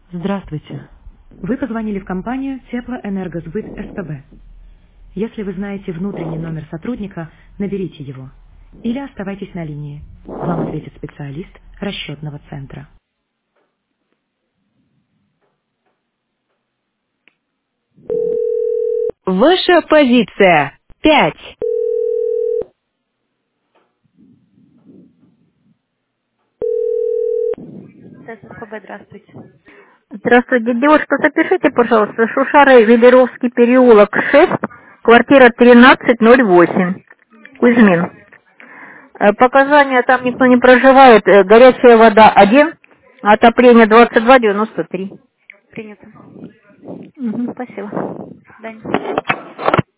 Здравствуйте. Вы позвонили в компанию Теплоэнергосбыт СПБ. Если вы знаете внутренний номер сотрудника, наберите его. Или оставайтесь на линии. Вам ответит специалист расчетного центра. Ваша позиция. 5. СПБ, здравствуйте. Здравствуйте, девушка, запишите, пожалуйста, Шушара, Велеровский переулок 6, квартира 1308, Кузьмин. Показания, там никто не проживает, горячая вода 1, отопление 22,93. Принято. Спасибо. До свидания.